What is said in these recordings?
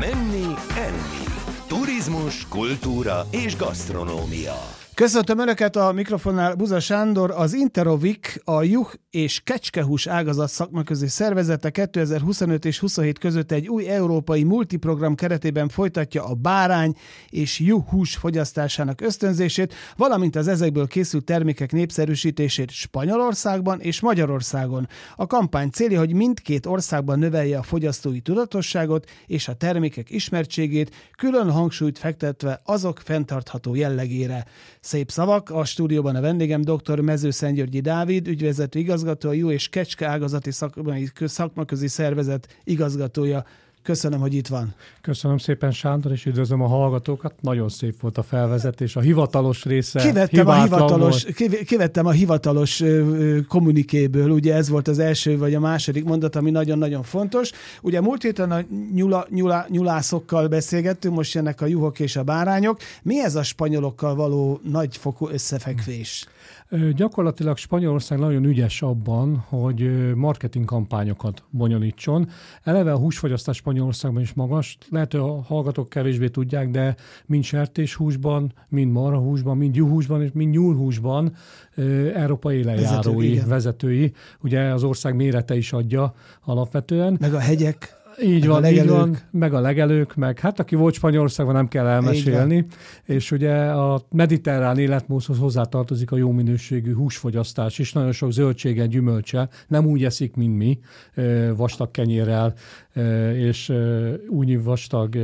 Menni, enni. Turizmus, kultúra és gasztronómia. Köszöntöm Önöket, a mikrofonnál Buza Sándor. Az Interovik, a juh és kecskehús ágazat szakmaközi szervezete 2025 és 27 között egy új európai multiprogram keretében folytatja a bárány és juhhús fogyasztásának ösztönzését, valamint az ezekből készült termékek népszerűsítését Spanyolországban és Magyarországon. A kampány célja, hogy mindkét országban növelje a fogyasztói tudatosságot és a termékek ismertségét, külön hangsúlyt fektetve azok fenntartható jellegére. Szép szavak, a stúdióban a vendégem dr. Mezőszentgyörgyi Dávid, ügyvezető igazgató, a juh és kecske ágazati szakmaközi szervezet igazgatója. Köszönöm, hogy itt van. Köszönöm szépen, Sándor, és üdvözlöm a hallgatókat. Nagyon szép volt a felvezetés, a hivatalos része. Kivettem a hivatalos kommunikéből, ugye ez volt az első vagy a második mondat, ami nagyon-nagyon fontos. Ugye múlt héten a nyulászokkal beszélgettünk, most jönnek a juhok és a bárányok. Mi ez a spanyolokkal való nagyfokú összefekvés? Gyakorlatilag Spanyolország nagyon ügyes abban, hogy marketing kampányokat bonyolítson. Eleve a húsfogyasztás Spanyolországban is magas. Lehet, hogy a hallgatók kevésbé tudják, de mind sertéshúsban, mind marhahúsban, mind juhúsban és mind nyúlhúsban európai élenjárói, vezetői. Ugye az ország mérete is adja alapvetően. Meg a hegyek. Így van, meg a legelők, meg hát aki volt Spanyolországban, nem kell elmesélni. És ugye a mediterrán életmódhoz hozzátartozik a jó minőségű húsfogyasztás is, nagyon sok zöldséggel, gyümölccsel, nem úgy eszik, mint mi, vastag kenyérrel, és úgy vastag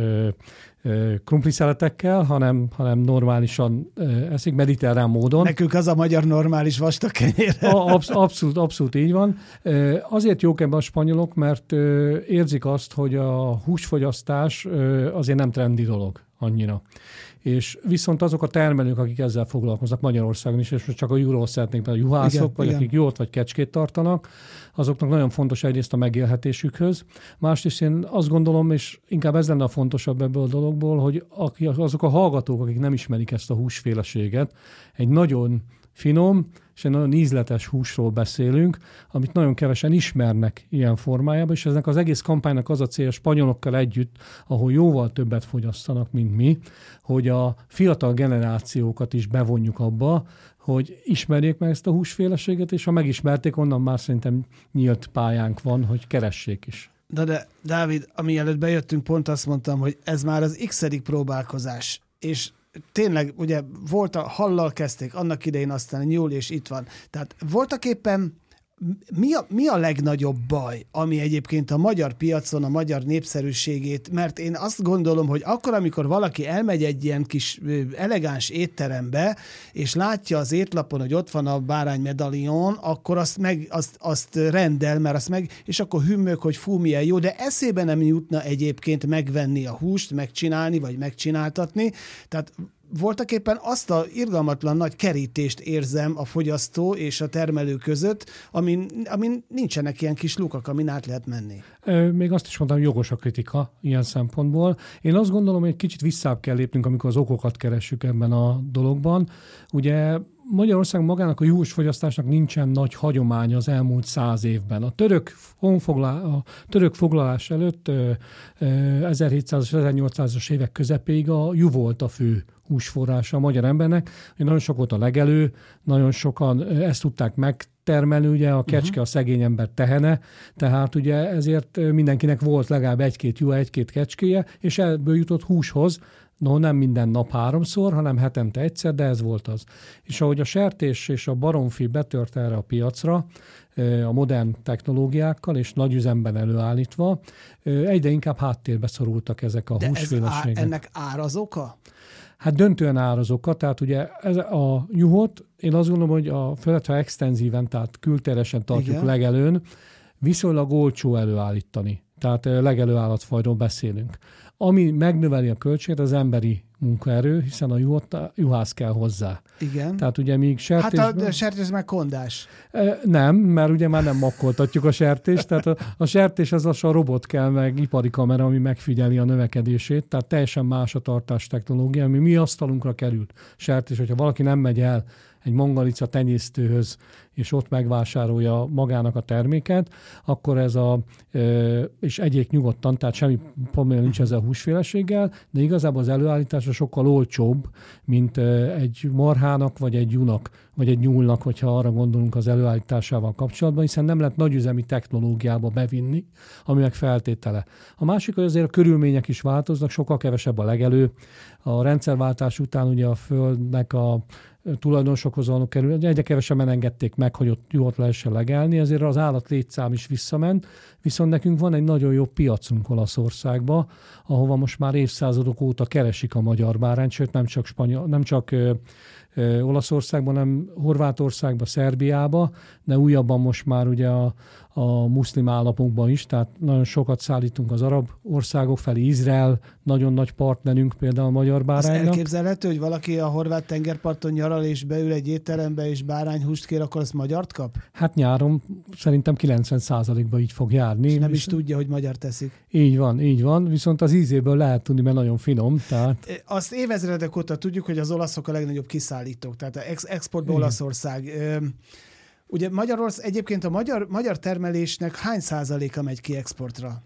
krumpliszeletekkel, hanem normálisan eszik, mediterrán módon. Nekünk az a magyar normális vastag kenyérrel. Abszolút így van. Azért jók ebben a spanyolok, mert érzik azt, hogy a húsfogyasztás azért nem trendi dolog annyira. És viszont azok a termelők, akik ezzel foglalkoznak Magyarországon is, és most csak a juhról szeretnék, a juhászok, vagy akik juhot vagy kecskét tartanak, azoknak nagyon fontos egyrészt a megélhetésükhöz. Másrészt én azt gondolom, és inkább ez lenne a fontosabb ebből a dologból, hogy azok a hallgatók, akik nem ismerik ezt a húsféleséget, egy nagyon finom és egy nagyon ízletes húsról beszélünk, amit nagyon kevesen ismernek ilyen formájában, és eznek az egész kampánynak az a célja spanyolokkal együtt, ahol jóval többet fogyasztanak, mint mi, hogy a fiatal generációkat is bevonjuk abba, hogy ismerjék meg ezt a húsféleséget, és ha megismerték, onnan már szerintem nyílt pályánk van, hogy keressék is. De Dávid, amielőtt bejöttünk, pont azt mondtam, hogy ez már az x-edik próbálkozás, és tényleg, ugye volt a hallal kezdték, annak idején aztán nyúl, és itt van. Tehát voltak éppen mi a legnagyobb baj, ami egyébként a magyar piacon a magyar népszerűségét, mert én azt gondolom, hogy akkor, amikor valaki elmegy egy ilyen kis elegáns étterembe, és látja az étlapon, hogy ott van a bárány medallion, akkor azt rendel, mert azt és akkor hümmög, hogy fú, milyen jó, de eszébe nem jutna egyébként megvenni a húst, megcsinálni, vagy megcsináltatni. Tehát voltak éppen azt a irgalmatlan nagy kerítést érzem a fogyasztó és a termelő között, amin nincsenek ilyen kis lukak, amin át lehet menni. Még azt is mondtam, jogos a kritika ilyen szempontból. Én azt gondolom, hogy egy kicsit visszább kell lépnünk, amikor az okokat keressük ebben a dologban. Ugye Magyarország magának a juhos fogyasztásnak nincsen nagy hagyománya az elmúlt 100 évben. A török foglalás előtt 1700-1800-as évek közepéig a juh volt a fő húsforrása a magyar embernek. Nagyon sok volt a legelő, nagyon sokan ezt tudták megtermelni, ugye a kecske a szegény ember tehene, tehát ugye ezért mindenkinek volt legalább egy-két juha, egy-két kecskéje, és ebből jutott húshoz. No, nem minden nap 3-szor, hanem hetente egyszer, de ez volt az. És ahogy a sertés és a baromfi betört erre a piacra, a modern technológiákkal és nagy üzemben előállítva, egyre inkább háttérbe szorultak ezek a húsféleségek. De ennek ár az oka? Hát döntően ár az oka, tehát ugye ez a juhot, én azt gondolom, hogy főleg ha extenzíven, tehát külteresen tartjuk legelőn, viszonylag olcsó előállítani. Tehát legelő állatfajról beszélünk. Ami megnöveli a költséget, az emberi munkaerő, hiszen a juhász kell hozzá. Igen. Tehát ugye míg sertésben... Hát a sertés meg kondás. Nem, mert ugye már nem makkoltatjuk a sertést, tehát a sertés az a robot kell, meg ipari kamera, ami megfigyeli a növekedését, tehát teljesen más a tartás technológia, ami mi asztalunkra került sertés, hogyha valaki nem megy el egy mangalica tenyésztőhöz, és ott megvásárolja magának a terméket, akkor ez és egyék nyugodtan, tehát semmi probléma nincs ezzel a húsféleséggel, de igazából az előállítása sokkal olcsóbb, mint egy marhának, vagy egy junak, vagy egy nyúlnak, hogyha arra gondolunk az előállításával kapcsolatban, hiszen nem lehet nagyüzemi technológiába bevinni, ami meg feltétele. A másik, hogy azért a körülmények is változnak, sokkal kevesebb a legelő. A rendszerváltás után ugye a földnek a tulajdonosokhoz való kerül, egyre kevesebben engedték meg, hogy ott lehessen legelni, ezért az állat létszám is visszament, viszont nekünk van egy nagyon jó piacunk Olaszországba, ahova most már évszázadok óta keresik a magyar bárányt, sőt nem csak Olaszországban, hanem Horvátországban, Szerbiába, de újabban most már ugye a muszlim államokban is, tehát nagyon sokat szállítunk az arab országok felé, Izrael, nagyon nagy partnerünk például a magyar báránynak. Az elképzelhető, hogy valaki a horvát tengerparton nyaral és beül egy étterembe és bárányhúst kér, akkor azt magyart kap? Hát nyáron szerintem 90%-ban így fog járni. És nem is tudja, hogy magyar teszik. Így van, viszont az ízéből lehet tudni, mert nagyon finom. Tehát... Azt évezredek óta tudjuk, hogy az olaszok a legnagyobb kiszállítók, tehát az exportban Olaszország. Ugye egyébként a magyar termelésnek hány százaléka megy ki exportra?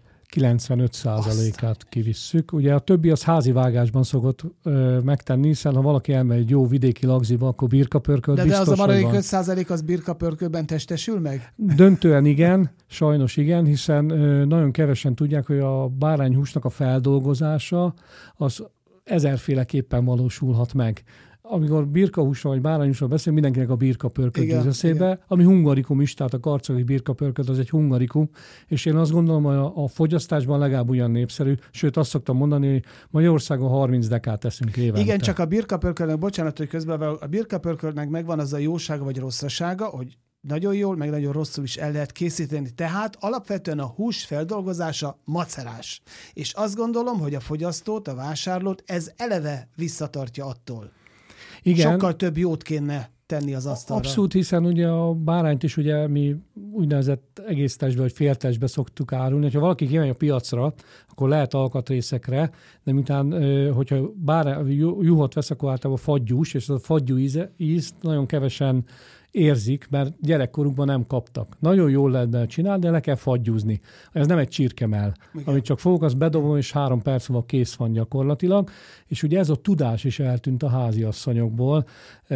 95%-át kivisszük. Ugye a többi az házi vágásban szokott megtenni, hiszen ha valaki elmegy egy jó vidéki lagziba, akkor birkapörkölt biztos, de az a maradék 5% az birkapörkölben testesül meg? Döntően igen, sajnos igen, hiszen nagyon kevesen tudják, hogy a bárányhúsnak a feldolgozása az ezerféleképpen valósulhat meg. Amikor birkahúsról vagy bárányhúsról beszélünk, mindenkinek a birkapörkölt jut eszébe, ami hungarikum is, tehát a karcagi birkapörkölt az egy hungarikum, és én azt gondolom, hogy a fogyasztásban legalább olyan népszerű, sőt azt szoktam mondani, hogy Magyarországon 30 dekát teszünk évente. Igen, csak a birkapörköltnek, bocsánat, hogy közben a birkapörköltnek megvan az a jósága vagy rosszasága, hogy nagyon jól, meg nagyon rosszul is el lehet készíteni. Tehát alapvetően a hús feldolgozása macerás. És azt gondolom, hogy a fogyasztót, a vásárlót ez eleve visszatartja attól. Igen. Sokkal több jót kéne tenni az asztalra. Abszolút, hiszen ugye a bárányt is ugye mi úgynevezett egész testbe vagy fél testbe szoktuk árulni. Ha valaki kimegy a piacra, akkor lehet alkatrészekre, de miután, hogyha juhot vesz, akkor általában fagyús, és az a fagyú ízt nagyon kevesen érzik, mert gyerekkorukban nem kaptak. Nagyon jól lehet bele csinálni, de le kell fagyúzni. Ez nem egy csirkemell. Amit csak fogok, azt bedobom, és 3 perc múlva kész van gyakorlatilag. És ugye ez a tudás is eltűnt a háziasszonyokból.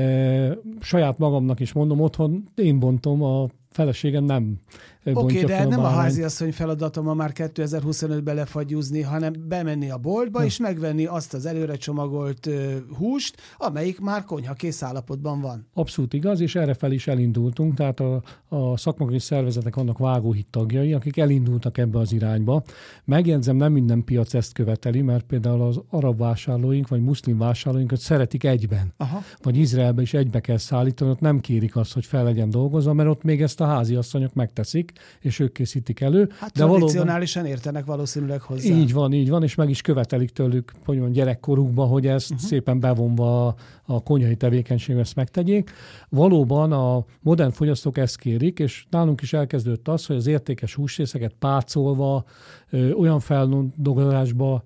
Saját magamnak is mondom, otthon én bontom, a feleségem nem bontja de fel a nem bárányt. a háziasszony feladata ma már 2025-ben lefagyúzni, hanem bemenni a boltba, és megvenni azt az előre csomagolt húst, amelyik már konyhakész állapotban van. Abszolút igaz, és erre fel is elindultunk, tehát a szakmai szervezetek annak vágóhíd tagjai, akik elindultak ebbe az irányba. Megjegyzem, nem minden piac ezt követeli, mert például az arab vásárlóink, vagy muszlim vásárlóinkat szeretik egyben. Aha. Vagy Izraelbe is egybe kell szállítani, ott nem kérik azt, hogy fel legyen dolgozva, mert ott még ezt a háziasszonyok megteszik, és ők készítik elő. Hát de tradicionálisan értenek valószínűleg hozzá. Így van, és meg is követelik tőlük, hogy mondjam, gyerekkorukban, hogy ezt szépen bevonva a konyhai tevékenységbe ezt megtegyék. Valóban a modern fogyasztók ezt kérik, és nálunk is elkezdődött az, hogy az értékes húsrészeket pácolva, olyan feldolgozásba,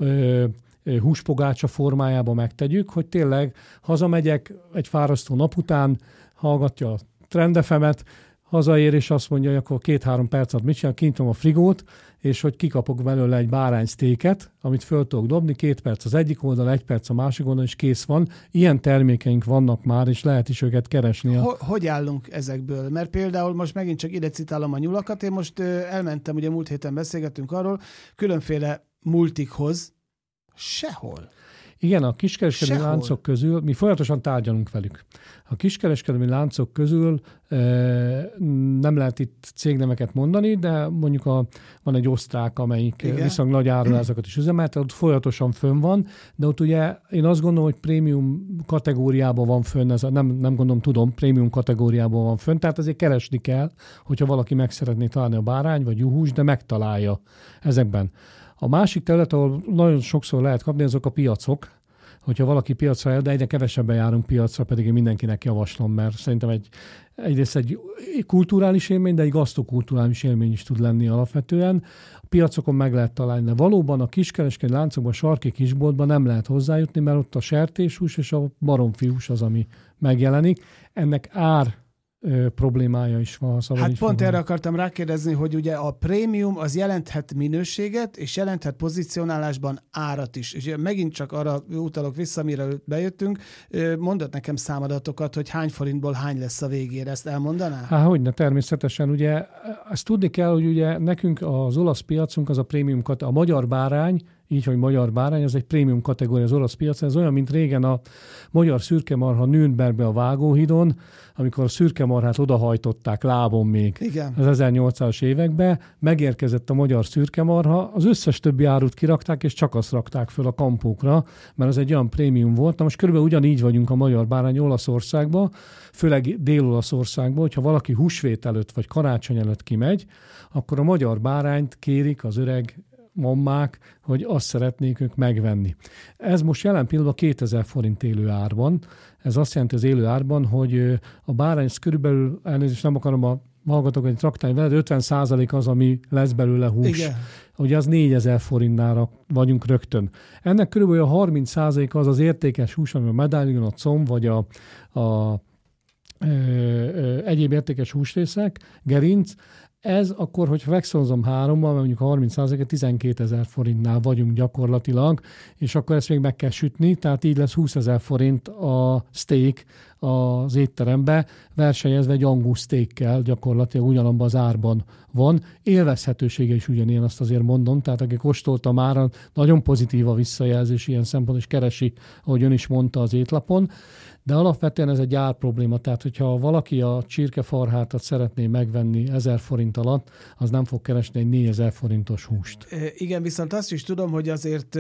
húspogácsa formájába megtegyük, hogy tényleg hazamegyek egy fárasztó nap után, hallgatja a Trend FM-et, hazaér, és azt mondja, hogy akkor 2-3 percet mit csinál, kinyitom a frigót, és hogy kikapok belőle egy báránysztéket, amit föl tudok dobni, 2 perc az egyik oldal, 1 perc a másik oldal, és kész van. Ilyen termékeink vannak már, és lehet is őket keresni. Hogy állunk ezekből? Mert például most megint csak ide citálom a nyulakat, én most elmentem, ugye múlt héten beszélgettünk arról, különféle multikhoz, sehol. Igen, a kiskereskedelmi láncok közül, mi folyamatosan tárgyalunk velük. A kiskereskedelmi láncok közül nem lehet itt cégneveket mondani, de mondjuk van egy osztrák, amelyik viszonylag nagy áruházakat is üzemelt, ott folyamatosan fönn van, de ott ugye én azt gondolom, hogy prémium kategóriában van fönn, nem gondolom, prémium kategóriában van fönn, tehát azért keresni kell, hogyha valaki meg szeretné találni a bárány vagy juhús, de megtalálja ezekben. A másik terület, ahol nagyon sokszor lehet kapni, azok a piacok, hogyha valaki piacra jár, de egyre kevesebben járunk piacra, pedig én mindenkinek javaslom, mert szerintem egyrészt egy kulturális élmény, de egy gasztrokulturális élmény is tud lenni alapvetően. A piacokon meg lehet találni, de valóban a kiskereskedő láncokban, a sarki kisboltban nem lehet hozzájutni, mert ott a sertéshús és a baromfihús az, ami megjelenik. Ennek problémája is van. Hát pont erre akartam rákérdezni, hogy ugye a prémium az jelenthet minőséget, és jelenthet pozícionálásban árat is. És megint csak arra utalok vissza, amire bejöttünk, mondott nekem számadatokat, hogy hány forintból hány lesz a végére, ezt elmondaná? Hát hogyne, természetesen. Ugye ezt tudni kell, hogy ugye nekünk az olasz piacunk az a prémium a magyar bárány, így, hogy magyar bárány, ez egy prémium kategória az olasz piacon. Ez olyan, mint régen a magyar szürkemarha Nürnbergbe a Vágóhídon, amikor a szürkemarhát odahajtották lábon még. Igen. Az 1800-as években, megérkezett a magyar szürkemarha, az összes többi árut kirakták, és csak azt rakták föl a kampókra, mert az egy olyan prémium volt. Na most körülbelül ugyanígy vagyunk a magyar bárány Olaszországban, főleg Dél-Olaszországban, hogyha valaki húsvét előtt vagy karácsony előtt kimegy, akkor a magyar bárányt kérik az öreg mammák, hogy azt szeretnék ők megvenni. Ez most jelen pillanatban 2000 forint élő árban. Ez azt jelenti az élő árban, hogy a bárány, ez körülbelül, elnézést nem akarom a hallgatókat traktálni veled, 50% az, ami lesz belőle hús. Igen. Ugye az 4000 forintnára vagyunk rögtön. Ennek körülbelül a 30% az az értékes hús, ami a medállion, a comb, vagy egyéb értékes húsrészek, gerinc. Ez akkor, hogyha megszorozom 3-mal, mondjuk a 30%-et 12 000 forintnál vagyunk gyakorlatilag, és akkor ezt még meg kell sütni, tehát így lesz 20 000 forint a steak az étterembe, versenyezve egy angus steakkel gyakorlatilag ugyanabban az árban van. Élvezhetősége is ugyanilyen, azt azért mondom, tehát aki kóstolta már, nagyon pozitív a visszajelzés ilyen szempontból, és keresi, ahogy ön is mondta az étlapon. De alapvetően ez egy ár probléma, tehát hogyha valaki a csirkefarhátat szeretné megvenni 1000 forint alatt, az nem fog keresni egy 4000 forintos húst. Igen, viszont azt is tudom, hogy azért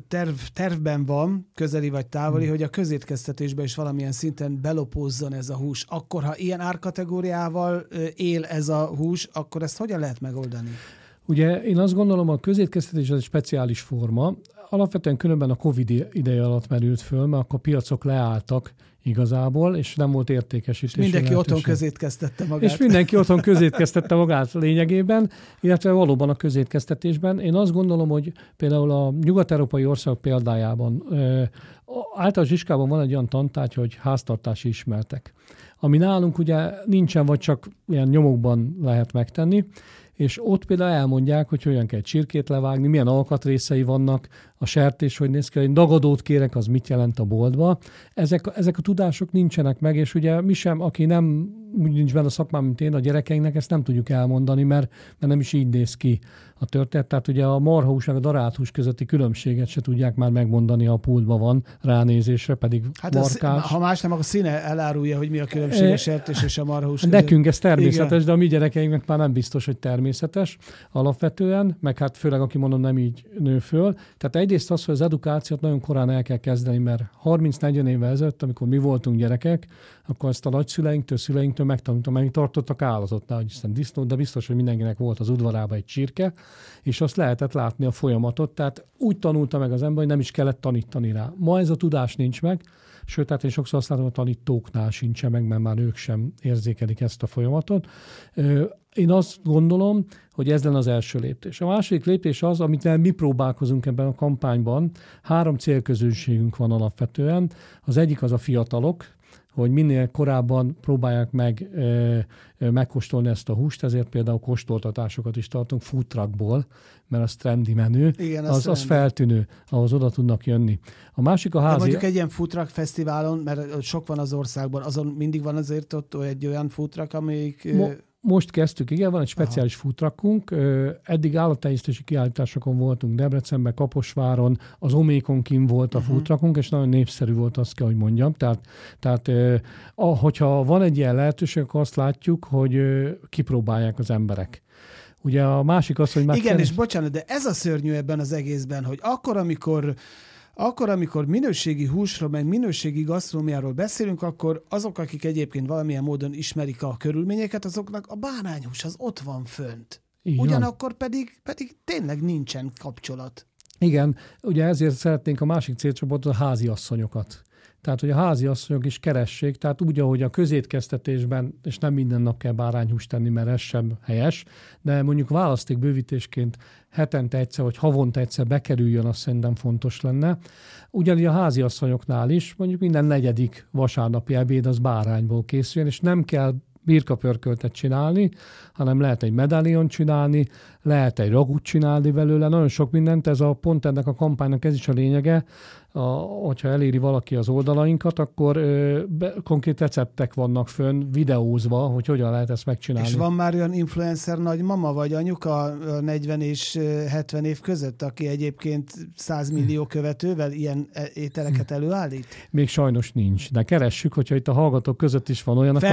tervben van, közeli vagy távoli, hogy a közétkeztetésben is valamilyen szinten belopózzon ez a hús. Akkor, ha ilyen árkategóriával él ez a hús, akkor ezt hogyan lehet megoldani? Ugye én azt gondolom, a közétkeztetés az egy speciális forma. Alapvetően különben a Covid ideje alatt merült föl, mert akkor a piacok leálltak igazából, és nem volt értékesítés. Mindenki otthon közétkeztette magát. És mindenki otthon közétkeztette magát lényegében, illetve valóban a közétkeztetésben. Én azt gondolom, hogy például a nyugat-európai országok példájában általános iskolában van egy olyan tantárgy, hogy háztartási ismertek. Ami nálunk ugye nincsen, vagy csak ilyen nyomokban lehet megtenni, és ott például elmondják, hogy hogyan kell csirkét levágni, milyen alkatrészei vannak, a sertés, hogy néz ki, hogy dagadót kérek, az mit jelent a boltba. Ezek a tudások nincsenek meg, és ugye mi sem, aki nem úgy nincs benne a szakmám, mint én, a gyerekeinknek ezt nem tudjuk elmondani, mert nem is így néz ki a történet. Tehát ugye a marhahús meg a darált közötti különbséget se tudják már megmondani, ha a pultban van ránézésre, pedig markás. Ha más nem, akkor a színe elárulja, hogy mi a különbség a sertés és a marhahús között. Nekünk ez természetes, igen. Igen. De a mi gyerekeinknek már nem biztos, hogy természetes alapvetően, meg hát főleg, aki mondom, nem így nő föl. Tehát egyrészt az, hogy az edukációt nagyon korán el kell kezdeni, mert 30-40 évvel ezelőtt, amikor mi voltunk gyerekek, akkor ezt a nagyszüleinktől, szüleinktől megtanultam, meg tartottak állatotnál, hogy Isten disznót, de biztos, hogy mindenkinek volt az udvarában egy csirke, és azt lehetett látni a folyamatot, tehát úgy tanulta meg az ember, hogy nem is kellett tanítani rá. Ma ez a tudás nincs meg, sőt, tehát én sokszor azt látom, a tanítóknál sincsen meg, mert már ők sem érzékelik ezt a folyamatot. Én azt gondolom, hogy ez lenne az első lépés. A második lépés az, amit mi próbálkozunk ebben a kampányban. 3 célközönségünk van alapvetően. Az egyik az a fiatalok, hogy minél korábban próbálják meg megkóstolni ezt a húst, ezért például kóstoltatásokat is tartunk food truckból, mert az trendi menő, igen, az feltűnő, ahhoz oda tudnak jönni. A másik a házi... De mondjuk egy ilyen food truck fesztiválon, mert sok van az országban, azon mindig van azért ott egy olyan food truck, amelyik... Most kezdtük, igen, van egy speciális food truckunk. Eddig állattenyésztési kiállításokon voltunk Debrecenben, Kaposváron, az Omékon kint volt a food truckunk, és nagyon népszerű volt, azt kell, hogy mondjam. Tehát hogyha van egy ilyen lehetőség, akkor azt látjuk, hogy kipróbálják az emberek. Ugye a másik az, hogy igen, és bocsánat, de ez a szörnyű ebben az egészben, hogy akkor, amikor minőségi húsról, meg minőségi gasztronómiáról beszélünk, akkor azok, akik egyébként valamilyen módon ismerik a körülményeket, azoknak a bárányhús az ott van fönt. Ugyanakkor pedig tényleg nincsen kapcsolat. Igen, ugye ezért szeretnénk a másik célcsoportot, a háziasszonyokat. Tehát, hogy a háziasszonyok is keressék, tehát úgy, ahogy a közétkeztetésben, és nem minden nap kell bárányhúst tenni, mert ez sem helyes, de mondjuk választékbővítésként hetente egyszer, vagy havonta egyszer bekerüljön, azt szerintem fontos lenne. Ugyanígy a háziasszonyoknál is, mondjuk minden 4. vasárnapi ebéd az bárányból készüljön, és nem kell birkapörköltet csinálni, hanem lehet egy medállion csinálni, lehet egy ragút csinálni belőle, nagyon sok mindent, pont ennek a kampánynak ez is a lényege, hogyha eléri valaki az oldalainkat, akkor konkrét receptek vannak fönn, videózva, hogy hogyan lehet ezt megcsinálni. És van már olyan influencer nagymama vagy anyuka 40 és 70 év között, aki egyébként 100 millió követővel ilyen ételeket előállít? Még sajnos nincs, de keressük, hogyha itt a hallgatók között is van olyan.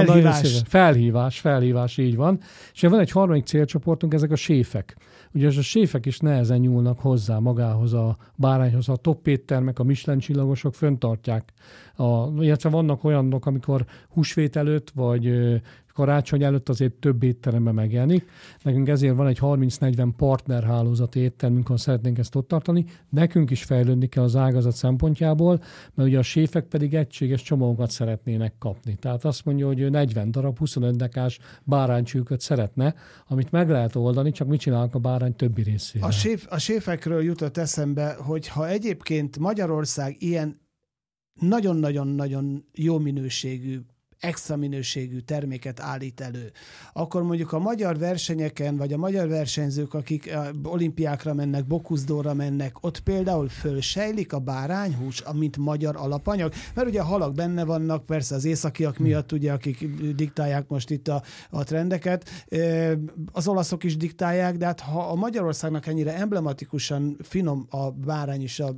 Felhívás, így van. És van egy harmadik célcsoportunk, ezek a séfek. Ugye a séfek is nehezen nyúlnak hozzá magához a bárányhoz. A top éttermek, a Michelin csillagosok föntartják. Illetve vannak olyanok, amikor húsvét előtt, vagy karácsony előtt azért több étteremben megjelenik. Nekünk ezért van egy 30-40 partnerhálózati éttermünk, ahol szeretnénk ezt ott tartani. Nekünk is fejlődni kell az ágazat szempontjából, mert ugye a séfek pedig egységes csomagokat szeretnének kapni. Tehát azt mondja, hogy 40 darab 25 dekás báránycsülköt szeretne, amit meg lehet oldani, csak mit csinálnak a bárány többi részével. A séfekről jutott eszembe, hogy ha egyébként Magyarország ilyen nagyon-nagyon-nagyon jó minőségű, extra minőségű terméket állít elő, akkor mondjuk a magyar versenyeken, vagy a magyar versenyzők, akik olimpiákra mennek, Bocuse-d'Orra mennek, ott például fölsejlik a bárányhús, mint magyar alapanyag, mert ugye a halak benne vannak, persze az északiak miatt, ugye, akik diktálják most itt a trendeket, az olaszok is diktálják, de hát ha a Magyarországnak ennyire emblematikusan finom a bárány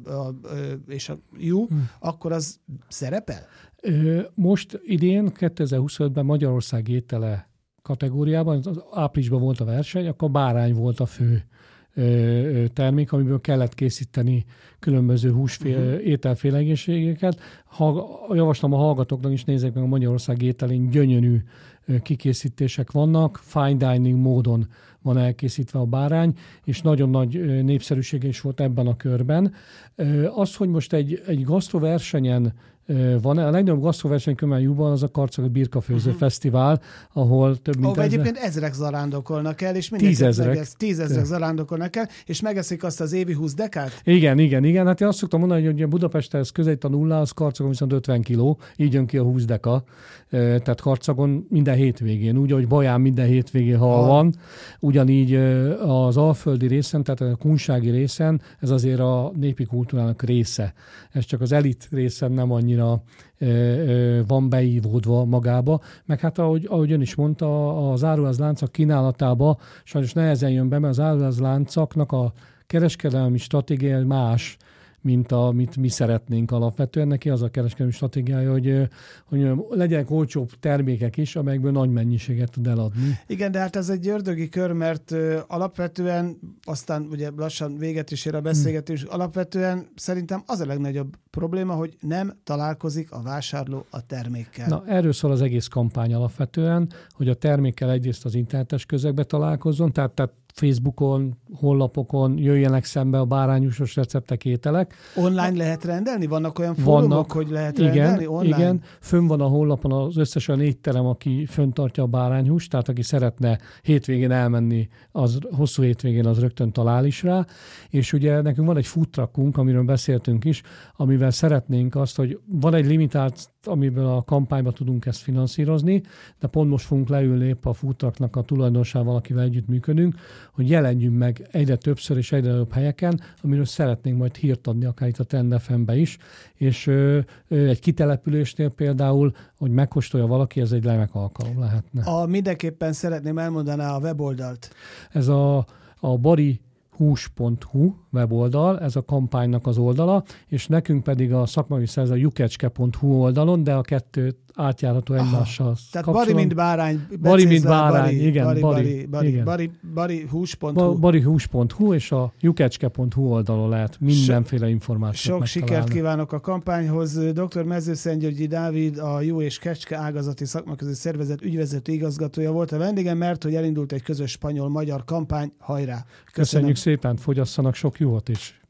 és a juh, akkor az szerepel? Most idén, 2025-ben Magyarország étele kategóriában, az áprilisban volt a verseny, akkor bárány volt a fő termék, amiből kellett készíteni különböző ételfélegészségeket. Javaslom a hallgatóknak is, nézzék meg, a Magyarország ételén gyönyörű kikészítések vannak, fine dining módon van elkészítve a bárány, és nagyon nagy népszerűsége is volt ebben a körben. Az, hogy most egy gasztroversenyen van. A legnagyobb gasztroverseny Kömel-Júban az a Karcagi Birkafőző Fesztivál, ahol több mint egyébként ezrek zarándokolnak el, és tízezrek zarándokolnak el, és megeszik azt az évi 20 dekát? Igen. Hát én azt szoktam mondani, hogy Budapesthez közelít a nulla, az Karcagon viszont 50 kiló, így jön ki a 20 deka. Tehát Karcagon minden hétvégén, úgy, ahogy Baján minden hétvégén hal van, ugyanígy az alföldi részen, tehát a kunsági részen, ez azért a népi kultúrának része. Ez csak az elit részen nem annyira van beívódva magába, meg hát ahogy ön is mondta, az áruházláncok kínálatába sajnos nehezen jön be, mert az áruházláncoknak a kereskedelmi stratégia más, mint amit mi szeretnénk alapvetően. Neki az a kereskedelmi stratégiája, hogy legyenek olcsóbb termékek is, amelyekből nagy mennyiséget tud eladni. Igen, de hát ez egy ördögi kör, mert alapvetően, aztán ugye lassan véget is ér a beszélgetés, alapvetően szerintem az a legnagyobb probléma, hogy nem találkozik a vásárló a termékkel. Na, erről szól az egész kampány alapvetően, hogy a termékkel egyrészt az internetes közegbe találkozzon, tehát Facebookon, honlapokon jöjjenek szembe a bárányhúsos receptek, ételek. Online lehet rendelni? Vannak olyan fórumok, hogy lehet rendelni online? Igen, fönn van a honlapon az összes olyan étterem, aki föntartja a bárányhúst, tehát aki szeretne hétvégén elmenni, az hosszú hétvégén az rögtön talál is rá. És ugye nekünk van egy food truckunk, amiről beszéltünk is, amivel szeretnénk azt, hogy van egy limitált, amiből a kampányba tudunk ezt finanszírozni, de pont most fogunk leülni épp a food trucknak a tulajdonosával, akivel együtt működünk, hogy jelenjünk meg egyre többször és egyre több helyeken, amiről szeretnénk majd hírt adni, akár itt a Trend FM-be is, és egy kitelepülésnél például, hogy megkóstolja valaki, ez egy remek alkalom lehetne. Mindenképpen szeretném elmondani a weboldalt. Ez a barihús.hu weboldal, ez a kampánynak az oldala, és nekünk pedig a szakmai szerző a jukecske.hu oldalon, de a kettőt átjárható egymással. Tehát Bari, mint bárány. Bari, mint bárány, igen. Barihús.hu. Barihús.hu és a jukecske.hu oldalon lehet mindenféle információt megtalálni. Sok sikert kívánok a kampányhoz. Dr. Mezőszentgyörgyi Dávid, a Juh és Kecske ágazati szakmaközi szervezet ügyvezető igazgatója volt a vendégem, mert hogy elindult egy közös spanyol-magyar kampány. Hajrá! Köszönjük szépen, fogyasszanak sok juhot is.